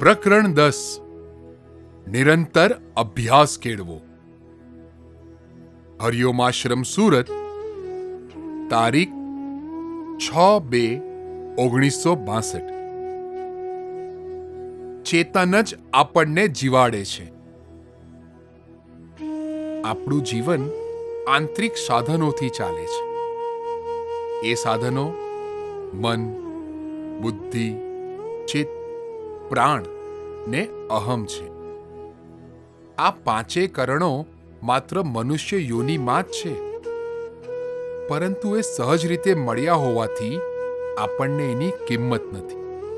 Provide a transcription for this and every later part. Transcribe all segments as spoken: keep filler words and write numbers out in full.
પ્રકરણ દસ નિરંતર અભ્યાસ કેળવો. હરિઓમ આશ્રમ, સુરત, તારીખ છ બે ઓગણીસો બાસઠ. ચેતન જ આપણને જીવાડે છે. આપણું જીવન આંતરિક સાધનોથી ચાલે છે. એ સાધનો મન, બુદ્ધિ, ચિત્ત, પ્રાણ ને અહમ છે. આ પાંચે કરણો માત્ર મનુષ્ય યોનિમાં જ છે, પરંતુ એ સહજ રીતે મળ્યા હોવાથી આપણને એની કિંમત નથી.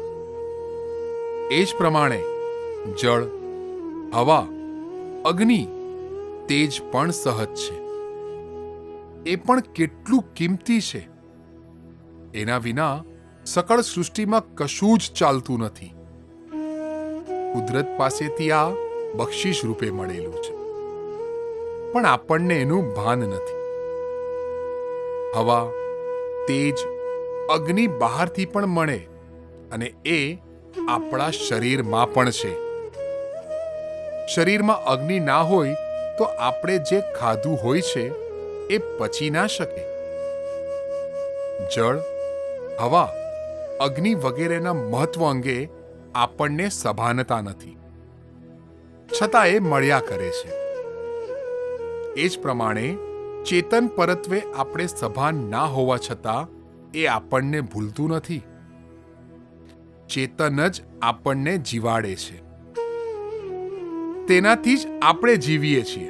એ જ પ્રમાણે જળ, હવા, અગ્નિ, તેજ પણ સહજ છે. એ પણ કેટલું કિંમતી છે. એના વિના સકળ સૃષ્ટિમાં કશું જ ચાલતું નથી. કુદરત પાસેથી આ બક્ષિસ રૂપે મળેલું છે, પણ આપણને એનું ભાન નથી. હવા, તેજ, અગ્નિ બહારથી પણ મળે અને એ આપણા શરીરમાં પણ છે. શરીરમાં અગ્નિ ના હોય તો આપણે જે ખાધું હોય છે એ પચી ના શકે. જળ, હવા, અગ્નિ વગેરેના મહત્વ અંગે આપણને સભાનતા નથી, છતાં એ મળ્યા કરે છે. એ જ પ્રમાણે ચેતન પરત્વે આપણે સભાન ના હોવા છતાં એ આપણને ભૂલતું નથી. ચેતન જ આપણને જીવાડે છે. તેનાથી જ આપણે જીવીએ છીએ.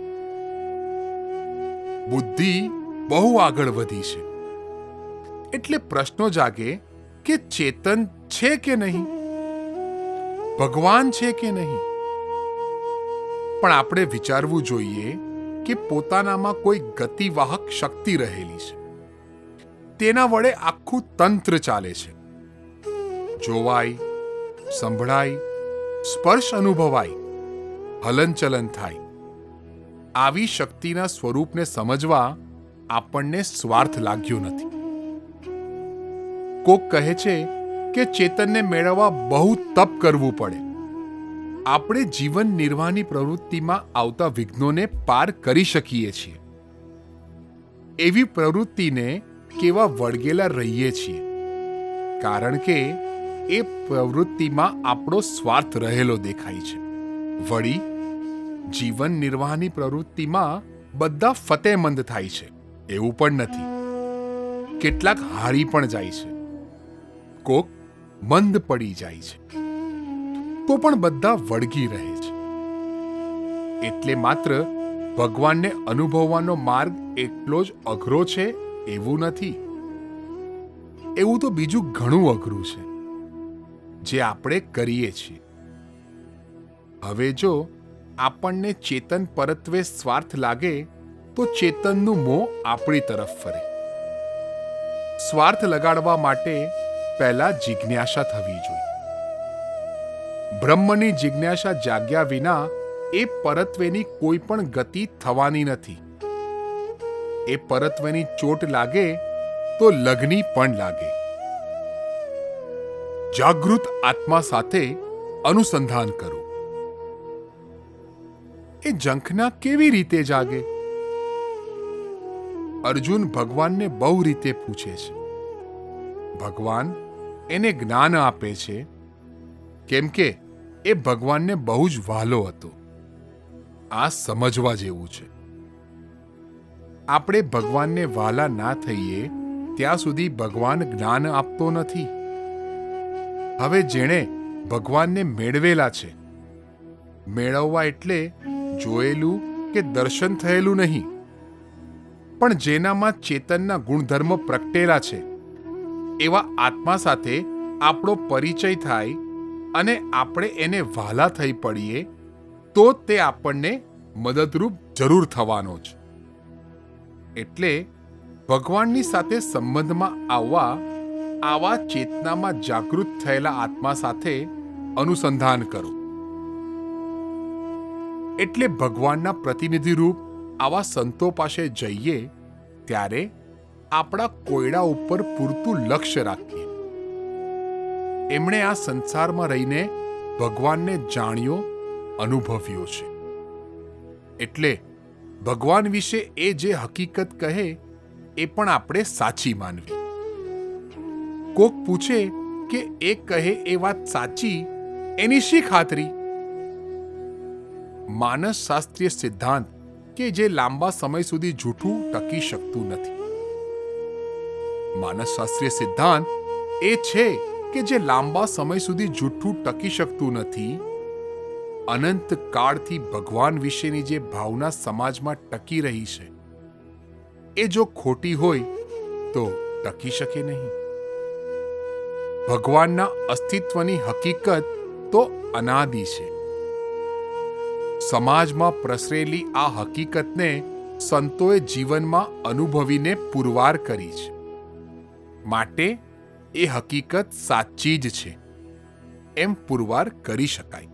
બુદ્ધિ બહુ આગળ વધી છે, એટલે પ્રશ્નો જાગે કે ચેતન છે કે નહીં, ભગવાન છે કે નહીં. પણ આપણે વિચારવું જોઈએ કે પોતાનામાં કોઈ ગતિવાહક શક્તિ રહેલી છે. તેના વડે આખું તંત્ર ચાલે છે. જોવાય, સંભળાય, સ્પર્શ અનુભવાય, હલનચલન થાય. આવી શક્તિના સ્વરૂપને સમજવા આપણને સ્વાર્થ લાગ્યો નથી. કોક કહે છે કે ચેતનને મેળવવા બહુ તપ કરવું પડે. આપણે જીવન નિર્વાહની પ્રવૃત્તિમાં આવતા વિઘ્નોને પાર કરી શકીએ છીએ. એવી પ્રવૃત્તિને કેવા વળગેલા રહીએ છીએ, કારણ કે એ પ્રવૃત્તિમાં આપણો સ્વાર્થ રહેલો દેખાય છે. વળી જીવન નિર્વાહની પ્રવૃત્તિમાં બધા ફતેમંદ થાય છે એવું પણ નથી. કેટલાક હારી પણ જાય છે, કોક મંદ પડી જાય છે, તો પણ બધા વળગી રહે છે. એટલે માત્ર ભગવાનને અનુભવવાનો માર્ગ એટલો જ અઘરો છે એવું નથી. એવું તો બીજું ઘણું અઘરું છે જે આપણે કરીએ છીએ. હવે જો આપણને ચેતન પરત્વે સ્વાર્થ લાગે તો ચેતનનું મોં આપણી તરફ ફરે. સ્વાર્થ લગાડવા માટે પહેલા જિજ્ઞાસા થવી જોઈએ. બ્રહ્મની જિજ્ઞાસા જાગ્યા વિના એ પરત્વેની કોઈ પણ ગતિ થવાની નથી. એ પરત્વેની ચોટ લાગે તો લગ્ની પણ લાગે. જાગૃત આત્મા સાથે અનુસંધાન કરો. એ ઝંખના કેવી રીતે જાગે? અર્જુન ભગવાનને બહુ રીતે પૂછે છે. ભગવાન એને જ્ઞાન આપે છે, કેમ કે એ ભગવાનને બહુ જ વહાલો હતો. આ સમજવા જેવું છે. આપણે ભગવાનને વહાલા ના થઈએ ત્યાં સુધી ભગવાન જ્ઞાન આપતો નથી. હવે જેણે ભગવાનને મેળવેલા છે, મેળવવા એટલે જોયેલું કે દર્શન થયેલું નહીં, પણ જેનામાં ચેતનના ગુણધર્મ પ્રગટેલા છે એવા આત્મા સાથે આપણો પરિચય થાય અને આપણે એને વહાલા થઈ પડીએ તો તે આપણને મદદરૂપ જરૂર થવાનો જ. એટલે ભગવાનની સાથે સંબંધમાં આવવા આવા ચેતનામાં જાગૃત થયેલા આત્મા સાથે અનુસંધાન કરો. એટલે ભગવાનના પ્રતિનિધિ રૂપ આવા સંતો પાસે જઈએ ત્યારે આપણા કોયડા ઉપર પૂરતું લક્ષ્ય રાખીએ. એમણે આ સંસારમાં રહીને ભગવાનને જાણ્યો, અનુભવ્યો છે. એટલે ભગવાન વિશે એ જે હકીકત કહે એ પણ આપણે સાચી માનવી. કોક પૂછે કે એ કહે એ વાત સાચી, એની શી ખાતરી? માનસશાસ્ત્રીય સિદ્ધાંત કે જે લાંબા સમય સુધી જૂઠું ટકી શકતું નથી. માનસશાસ્ત્રીય સિદ્ધાંત એ છે કે જે લાંબા સમય સુધી જૂઠું ટકી શકતું નથી, અનંત કાળથી ભગવાન વિશેની જે ભાવના સમાજમાં ટકી રહી છે એ જો ખોટી હોય તો ટકી શકે નહીં. ભગવાનના અસ્તિત્વની હકીકત તો અનાદિ છે. સમાજમાં પ્રસરેલી આ હકીકતને સંતોએ જીવનમાં અનુભવીને પુરવાર કરી છે. માટે એ હકીકત સાચી જ છે એમ પુરવાર કરી શકાય.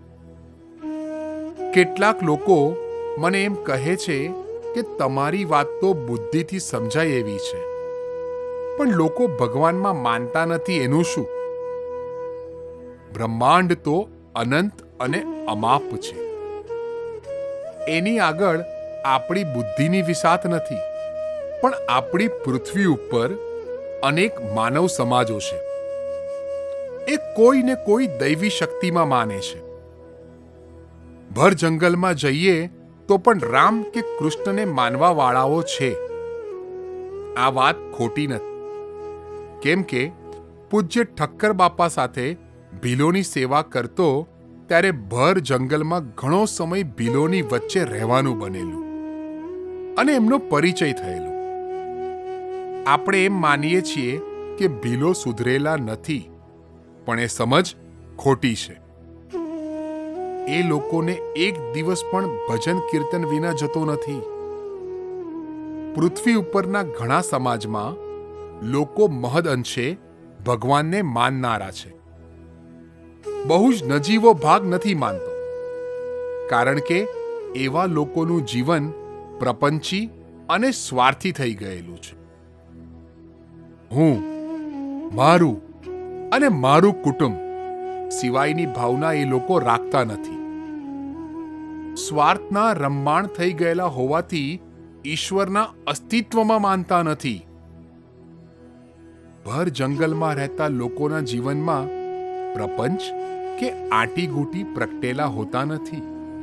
કેટલાક લોકો મને એમ કહે છે કે તમારી વાત તો બુદ્ધિથી સમજાય એવી છે, પણ લોકો ભગવાનમાં માનતા નથી, એનું શું? બ્રહ્માંડ તો અનંત અને અમાપ છે. એની આગળ આપણી બુદ્ધિની વિસાત નથી. પણ આપણી પૃથ્વી ઉપર અનેક માનવ સમાજો છે. એ કોઈ ને કોઈ દૈવી શક્તિમાં માને છે. ભર જંગલમાં જઈએ તો પણ રામ કે કૃષ્ણને માનવા વાળાઓ છે. આ વાત ખોટી નથી. કેમ કે પૂજ્ય ઠક્કર બાપા સાથે ભીલોની સેવા કરતો ત્યારે ભર જંગલમાં ઘણો સમય ભીલોની વચ્ચે રહેવાનું બનેલું અને એમનો પરિચય થયેલો. આપણે એમ માનીએ છીએ કે ભીલો સુધરેલા નથી, પણ એ સમજ ખોટી છે. એ લોકોને એક દિવસ પણ ભજન કીર્તન વિના જતો નથી. પૃથ્વી ઉપરના ઘણા સમાજમાં લોકો મહદ અંશે ભગવાનને માનનારા છે. બહુ જ નજીવો ભાગ નથી માનતો, કારણ કે એવા લોકોનું જીવન પ્રપંચી અને સ્વાર્થી થઈ ગયેલું છે. હું, મારું અને મારું કુટુંબ સિવાયની ભાવના એ લોકો રાખતા નથી. સ્વાર્થના રમમાણ થઈ ગયેલા હોવાથી ઈશ્વરના અસ્તિત્વમાં માનતા નથી. ભર જંગલમાં રહેતા લોકોના જીવનમાં પ્રપંચ કે આંટીગૂંટી પ્રગટેલા હોતા નથી.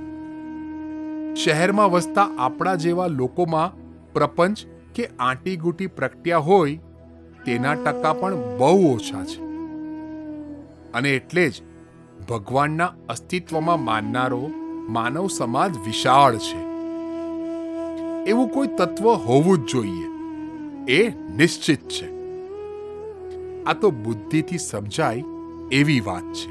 શહેરમાં વસતા આપણા જેવા લોકોમાં પ્રપંચ કે આંટીગૂંટી પ્રગટ્યા હોય તેના ટકા પણ બહુ ઓછા છે. અને એટલે જ ભગવાનના અસ્તિત્વમાં માનનારો માનવ સમાજ વિશાળ છે. એવું કોઈ તત્વ હોવું જ જોઈએ, એ નિશ્ચિત છે. આ તો બુદ્ધિથી સમજાય એવી વાત છે.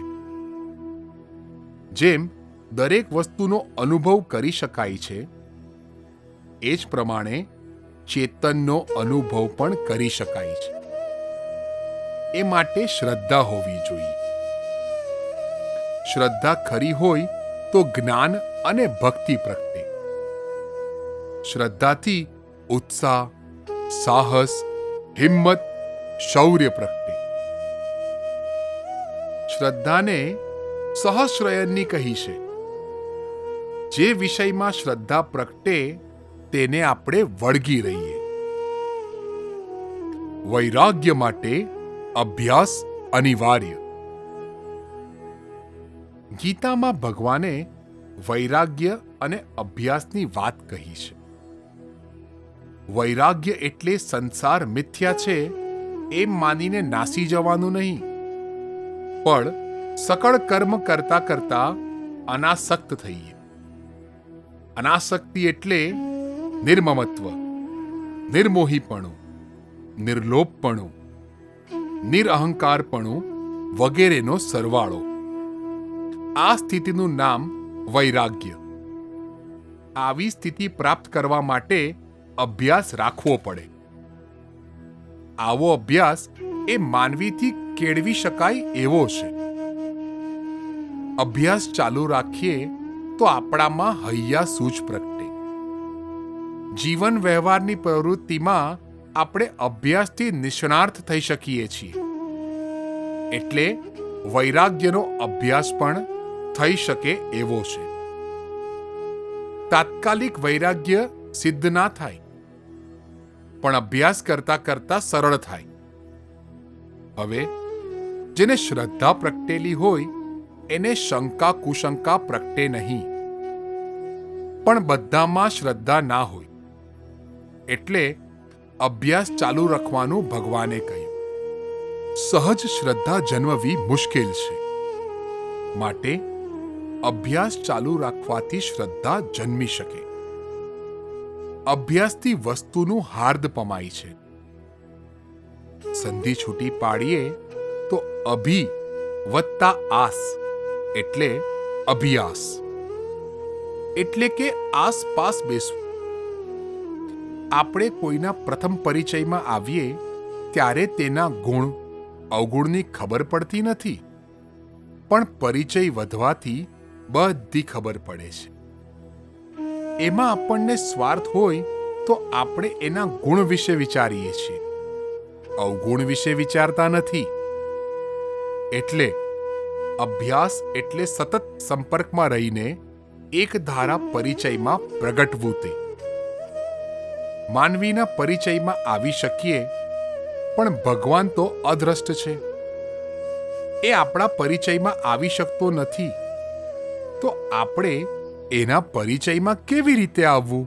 જેમ દરેક વસ્તુનો અનુભવ કરી શકાય છે, એ જ પ્રમાણે ચેતનનો અનુભવ પણ કરી શકાય છે. એ માટે શ્રદ્ધા હોવી જોઈએ. શ્રદ્ધા ખરી હોય તો જ્ઞાન અને ભક્તિ પ્રગટે. શ્રદ્ધાથી ઉત્સાહ, સાહસ, હિંમત, શૌર્ય પ્રગટે. શ્રદ્ધાને સહસ્રયનની કહી છે. જે વિષયમાં શ્રદ્ધા પ્રગટે તેને આપણે વળગી રહીએ. વૈરાગ્ય માટે અભ્યાસ અનિવાર્ય. ગીતામાં ભગવાને વૈરાગ્ય અને અભ્યાસની વાત કહી છે. વૈરાગ્ય એટલે સંસાર મિથ્યા છે એમ માનીને નાસી જવાનું નહીં, પણ સકળ કર્મ કરતા કરતા અનાસક્ત થઈએ. અનાસક્તિ એટલે નિર્મમત્વ, નિર્મોહીપણું, નિર્લોભપણું, નિરઅહંકારપણું વગેરેનો સરવાળો. આ સ્થિતિનું નામ વૈરાગ્ય. આવી સ્થિતિ પ્રાપ્ત કરવા માટે અભ્યાસ રાખવો પડે. આવો અભ્યાસ એ માનવીથી કેળવી શકાય એવો છે. અભ્યાસ ચાલુ રાખીએ તો આપણામાં હૈયા સૂઝ પ્રગટે. જીવન વ્યવહારની પ્રવૃત્તિમાં આપણે અભ્યાસથી નિષ્ણાત થઈ શકીએ છીએ. એટલે વૈરાગ્યનો અભ્યાસ પણ થઈ શકે એવો છે. તાત્કાલિક વૈરાગ્ય સિદ્ધ ના થાય, પણ અભ્યાસ કરતા કરતા સરળ થાય. હવે જેને શ્રદ્ધા પ્રગટેલી હોય એને શંકા કુશંકા પ્રગટે નહીં, પણ બધામાં શ્રદ્ધા ના હોય એટલે અભ્યાસ ચાલુ રાખવાનું ભગવાને કહ્યું. સહજ શ્રદ્ધા જન્મવી મુશ્કેલ છે, માટે અભ્યાસ ચાલુ રાખવાથી શ્રદ્ધા જન્મી શકે. અભ્યાસથી વસ્તુનું હાર્દ પમાય છે. સંધિ છૂટી પાડીએ તો અભિ વત્તા આસ એટલે અભ્યાસ, એટલે કે આસપાસ બેસવું. આપણે કોઈના પ્રથમ પરિચયમાં આવીએ ત્યારે તેના ગુણ અવગુણની ખબર પડતી નથી, પણ પરિચય વધવાથી બધી ખબર પડે છે. એમાં આપણને સ્વાર્થ હોય તો આપણે એના ગુણ વિશે વિચારીએ છીએ, અવગુણ વિશે વિચારતા નથી. એટલે અભ્યાસ એટલે સતત સંપર્કમાં રહીને એક ધારા પરિચયમાં પ્રગટવું. તે માનવીના પરિચયમાં આવી શકીએ, પણ ભગવાન તો અદ્રષ્ટ છે, એ આપણા પરિચયમાં આવી શકતો નથી. તો આપણે એના પરિચયમાં કેવી રીતે આવવું?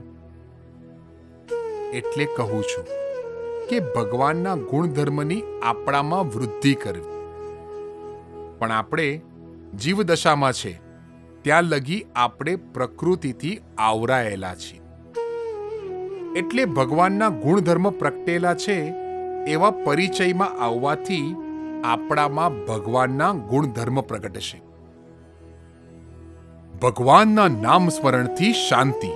એટલે કહું છું કે ભગવાનના ગુણધર્મની આપણામાં વૃદ્ધિ કરવી. પણ આપણે જીવદશામાં છે ત્યાં લગી આપણે પ્રકૃતિથી આવરાયેલા છીએ. એટલે ભગવાનના ગુણધર્મ પ્રગટેલા છે એવા પરિચયમાં આવવાથી આપણામાં ભગવાનના ગુણધર્મ પ્રગટશે. ભગવાનના નામ સ્મરણથી શાંતિ.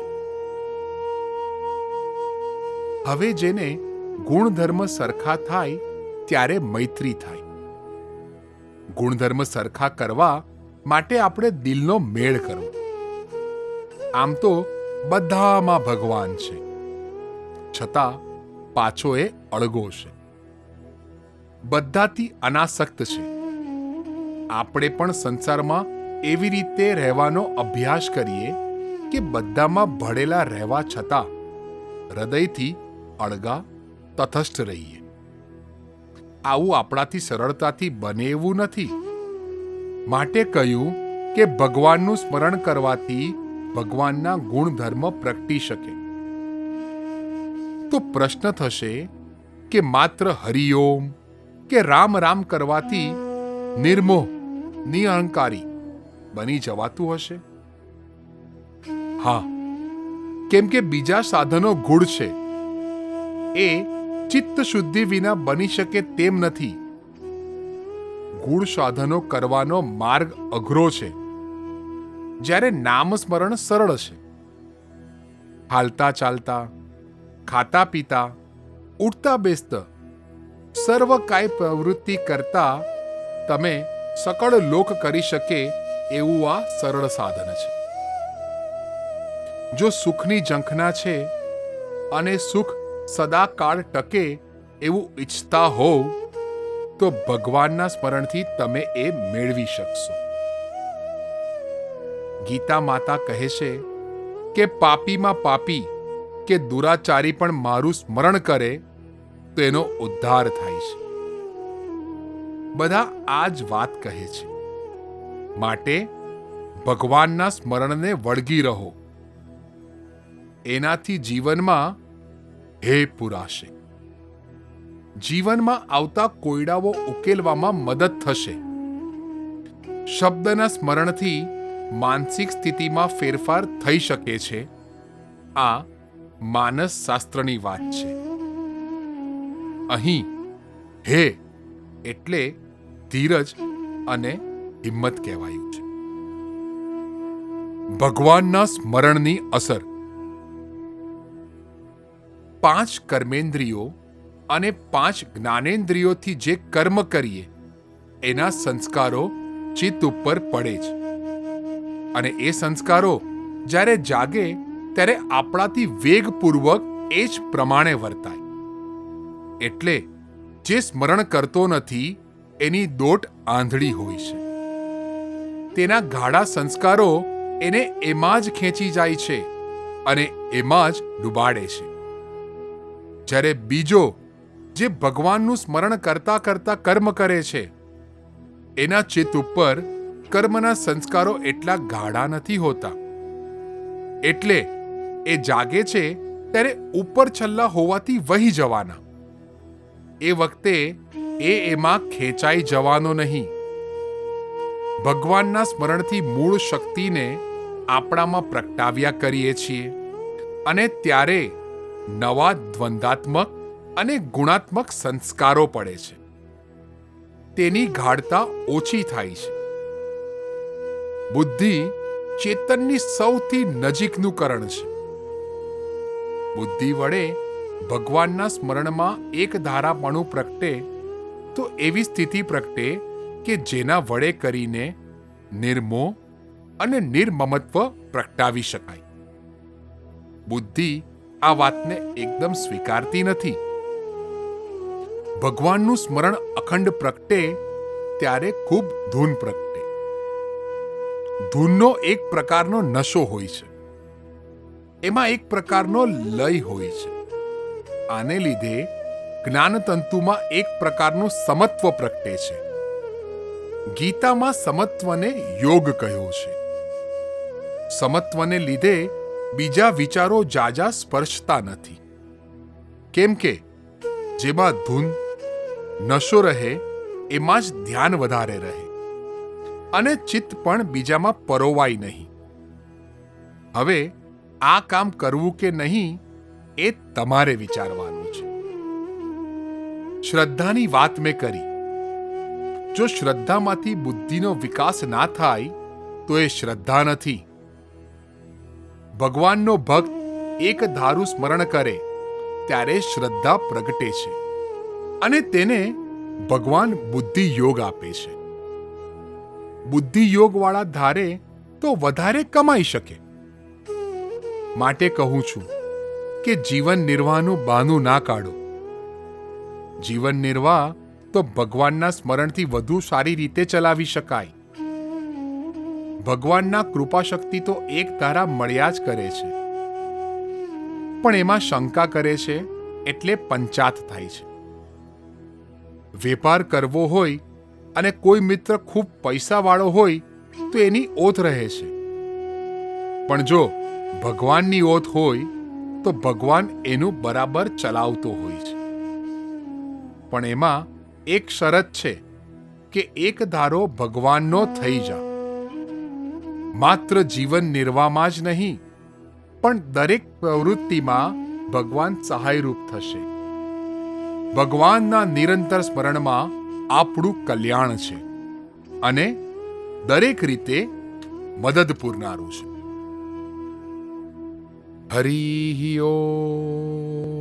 હવે જેને ગુણધર્મ સરખા થાય ત્યારે મૈત્રી થાય. ગુણધર્મ સરખા કરવા માટે આપણે દિલનો મેળ કરવો. આમ તો બધામાં ભગવાન છે, છતાં પાછો એ અળગો છે, બધાથી અનાસક્ત છે. આપણે પણ સંસારમાં એવી રીતે રહેવાનો અભ્યાસ કરીએ કે બધામાં ભળેલા રહેવા છતાં હૃદયથી અળગા તટસ્થ રહીએ. આવું આપણાથી સરળતાથી બને એવું નથી. માટે કહ્યું કે ભગવાનનું સ્મરણ કરવાથી ભગવાનના ગુણધર્મ પ્રગટી શકે. તો પ્રશ્ન થશે કે માત્ર હરિઓમ કે રામ રામ કરવાથી નિર્મોહ નિઅહંકારી બની જવાતું હશે? હા, કેમ કે બીજા સાધનો ગૂઢ છે, એ ચિત્ત શુદ્ધિ વિના બની શકે તેમ નથી. ગૂઢ સાધનો કરવાનો માર્ગ અઘરો છે, જ્યારે નામ સ્મરણ સરળ છે. હાલતા ચાલતા, ખાતા પીતા, ઉઠતા બેસતા સર્વ કાય પ્રવૃત્તિ કરતા તમે સકળ લોક કરી શકે એવું આ સરળ સાધન છે. જો સુખની ઝંખના છે અને સુખ સદાકાળ ટકે એવું ઈચ્છતા હોવ તો ભગવાનના સ્મરણથી તમે એ મેળવી શકશો. ગીતા માતા કહે છે કે પાપીમાં પાપી કે દુરાચારી પણ મારું સ્મરણ કરે તો એનો ઉદ્ધાર થાય છે. બધા આ જ વાત કહે છે. માટે ભગવાનના સ્મરણને વળગી રહો. એનાથી જીવનમાં હે પુરાશે. જીવનમાં આવતા કોયડાઓ ઉકેલવામાં મદદ થશે. શબ્દના સ્મરણથી માનસિક સ્થિતિમાં ફેરફાર થઈ શકે છે. આ માનસ શાસ્ત્રની વાત છે. અહીં હે એટલે ધીરજ અને હિંમત કહેવાયું છે. ભગવાનના સ્મરણની અસર. પાંચ કર્મેન્દ્રિયો અને પાંચ જ્ઞાનેન્દ્રિયોથી જે કર્મ કરીએ એના સંસ્કારો ચિત્ત ઉપર પડે છે. અને એ સંસ્કારો જ્યારે જાગે ત્યારે આપણાથી વેગપૂર્વક એ જ પ્રમાણે વર્તાય. એટલે જે સ્મરણ કરતો નથી એની દોટ આંધળી હોય છે. તેના ગાઢા સંસ્કારો એને એમાં જ ખેંચી જાય છે અને એમાં જ ડૂબાડે છે. જ્યારે બીજો જે ભગવાનનું સ્મરણ કરતા કરતા કર્મ કરે છે, એના ચિત્ત ઉપર કર્મના સંસ્કારો એટલા ગાઢા નથી હોતા, એટલે એ જાગે છે ત્યારે ઉપર છલ્લા હોવાથી વહી જવાના. એ વખતે એ એમાં ખેંચાઈ જવાનો નહીં. ભગવાનના સ્મરણથી મૂળ શક્તિને આપણામાં પ્રગટાવ્યા કરીએ છીએ અને ત્યારે નવા દ્વંદાત્મક અને ગુણાત્મક સંસ્કારો પડે છે. તેની ગાઢતા ઓછી થાય છે. બુદ્ધિ ચેતનની સૌથી નજીકનું કરણ છે. બુદ્ધિ વડે ભગવાનના સ્મરણમાં એક ધારાપણું પ્રગટે તો એવી સ્થિતિ પ્રગટે કે જેના વડે કરીને નિર્મોહ અને નિર્મમત્વ પ્રગટાવી શકાય. બુદ્ધિ આ વાતને એકદમ સ્વીકારતી નથી. ભગવાનનું સ્મરણ અખંડ પ્રગટે ત્યારે ખૂબ ધૂન પ્રગટે. ધૂનનો એક પ્રકારનો નશો હોય છે. એમાં એક પ્રકારનો લય હોય છે. આને લીધે જ્ઞાનતંતુમાં એક પ્રકારનું સમત્વ પ્રગટે છે. ગીતામાં સમત્વને યોગ કહ્યો છે. સમત્વને લીધે બીજા વિચારો જાજા સ્પર્શતા નથી. કેમ કે જેમાં ધૂન નશો રહે એમાં જ ધ્યાન વધારે રહે અને ચિત્ત પણ બીજામાં પરોવાય નહીં. હવે આ કામ કરવું કે નહીં એ તમારે વિચારવાનું છે. શ્રદ્ધાની વાત મેં કરી. જો શ્રદ્ધામાંથી બુદ્ધિનો વિકાસ ના થાય તો એ શ્રદ્ધા નથી. ભગવાનનો ભક્ત એક ધારું સ્મરણ કરે ત્યારે શ્રદ્ધા પ્રગટે છે અને તેને ભગવાન બુદ્ધિ યોગ આપે છે. બુદ્ધિ યોગ વાળા ધારે તો વધારે કમાઈ શકે. માટે કહું છું કે જીવન નિર્વાહનું બહાનું ના કાઢો. જીવન નિર્વાહ તો ભગવાનના સ્મરણથી વધુ સારી રીતે ચલાવી શકાય. ભગવાનના કૃપા શક્તિ તો એક ધારા મળ્યા જ કરે છે, પણ એમાં શંકા કરે છે એટલે પંચાત થાય છે. વેપાર કરવો હોય અને કોઈ મિત્ર ખૂબ પૈસાવાળો હોય તો એની ઓથ રહે છે, પણ જો ભગવાનની ઓથ હોય તો ભગવાન એનું બરાબર ચલાવતો હોય છે. પણ એમાં એક શરત છે કે એક ધારો ભગવાનનો થઈ જા. માત્ર જીવન નિર્વાહમાં જ નહીં પણ દરેક પ્રવૃત્તિમાં ભગવાન સહાયરૂપ થશે. ભગવાનના નિરંતર સ્મરણમાં આપણું કલ્યાણ છે અને દરેક રીતે મદદ પૂરનારું છે. હરિ ઓમ.